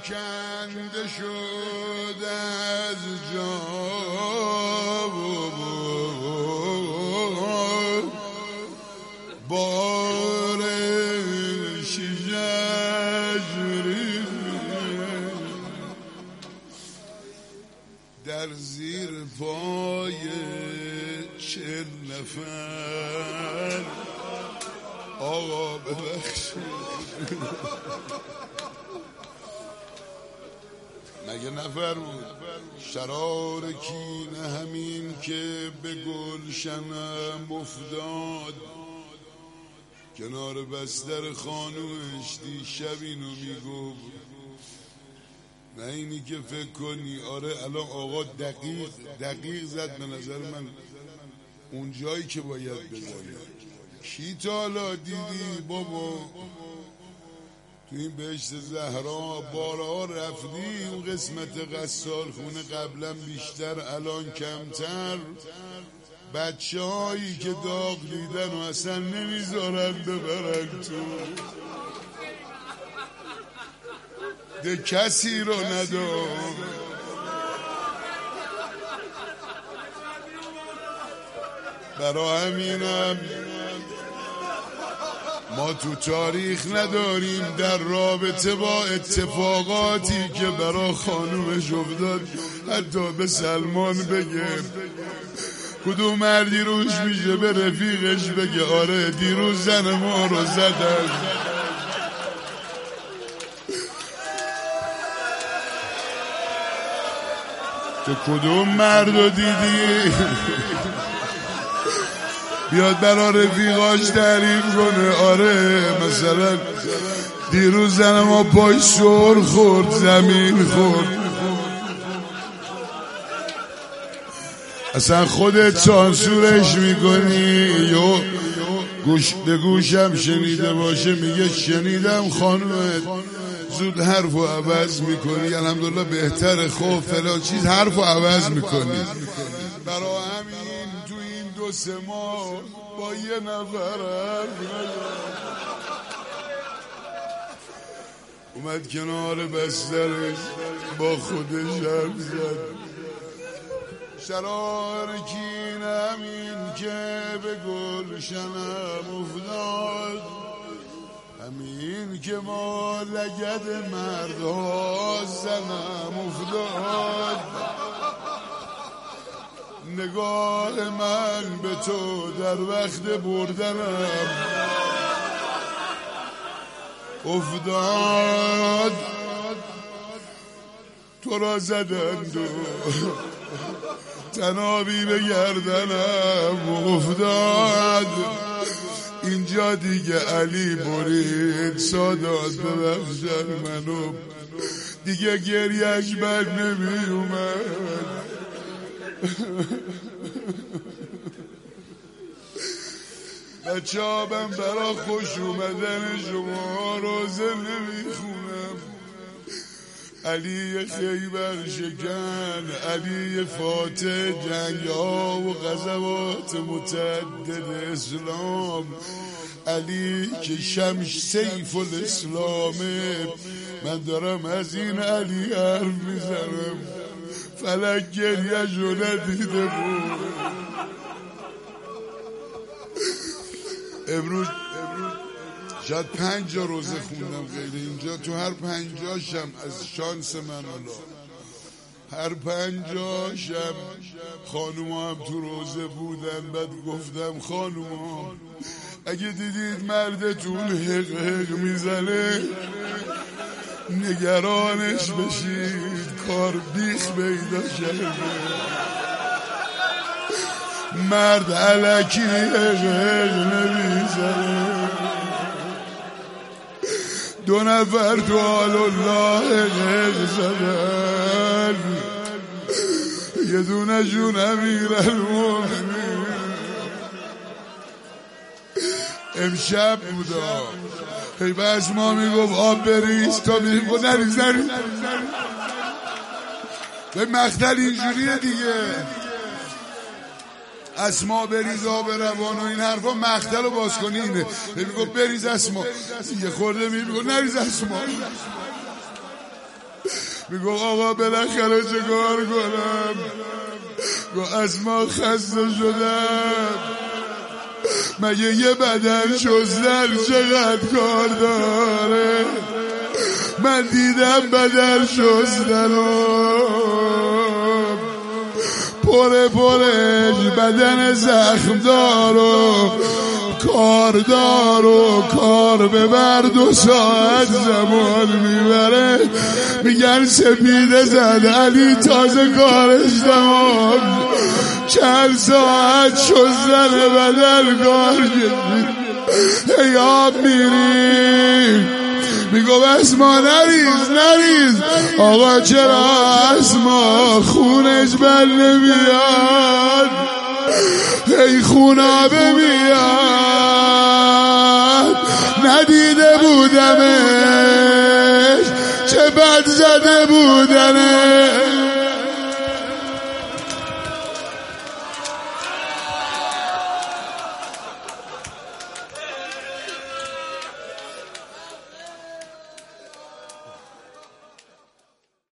کنده شد از جا بارش ججری در زیر پای 40 نفر آقا ببخشید مگه نفر بود شرار کینه همین که به گلشنم افتاد کنار بستر خانوش دیشب اینو میگفت نه اینی که فکر کنی آره الان آقا دقیق زد به نظر من اون جایی که باید بزنی کی تا حالا دیدی بابا تو این بهشت زهرا بارها رفتی اون قسمت غسال خونه قبلا بیشتر الان کمتر بچه هایی که داغ دیدن و اصلا نمیذارن ببرن تو ده کسی رو ندار برا همینم ما تو تاریخ نداریم در رابطه با اتفاقاتی که برا خانومش افتاد حتی به سلمان بگه کدوم مردی روش میشه به رفیقش بگه آره دیروز زن ما رو زدن تو کدوم مردو دیدی بیاد برا رفیقاش تعریف کنه آره مثلا دیروز زن ما پای سر خورد زمین خورد اصلا خودت سانسورش میکنی یا گوش به گوشم شنیده باشه میگه شنیدم خانومت زود حرفو عوض میکنی الحمدلله بهتره خوب فلان چیز حرفو عوض میکنی برا همین تو این 2-3 ماه با یه نفر اومد کنار بسترش با خودش حرف زد شرار کین همین که به گلشنم افتاد همین که ما لگد مردها زنم افتاد نگاه من به تو در وقت بردنم افتاد تو را زدند و تنابی به گردنم افتاد اینجا دیگه علی برید سادات ببخشن منو دیگه گریهش بر نمی اومد بچه من برا خوش اومدن شما روزه نمیخونم علی خیبر شکن علی فاتح جنگ ها و غزوات متعدد اسلام علی که شمش سیف الاسلامه من دارم از این علی حرف میزنم فلک گریه‌شو ندیده بود امروز شاید 5 جا روزه خوندم غیر اینجا تو هر 50شم از شانس من الله هر 50شم خانوما هم تو روزه بودن بعد گفتم خانوما اگه دیدید مردتون حق حق میزنه نگرانش بشید کار بیخ پیدا کرده مرد علکی حق حق نمیزنه 2 نفر تو حال الله حق زدن یه دونه جون امیر المومنین امشب بودا هی بس ما میگفت آب بریز تا میگفت نریز به مقتل اینجوریه دیگه اسما بریز آب روان و این حرفا مقتل رو باز کنی اینه میگفت بریز اسما یه خورده میگفت نریز اسما میگو آقا بالاخره چه کار کنم؟ گو از ما خسته شدم، مگه یه بدن شستن چقدر کار داره؟ من دیدم بدن شستن پرش بدن زخم دار و کاردار و کار ببر 2 ساعت زمان میبره. میگن سپیده زد علی تازه کارش تمام، چند ساعت شستن بدن کار کشید. ای آب میریم میگو بس ما نریز آقا چرا از ما خونش بر نمیاد؟ ای خونابه میاد، ندیده بودمش چه بد زده بودنش.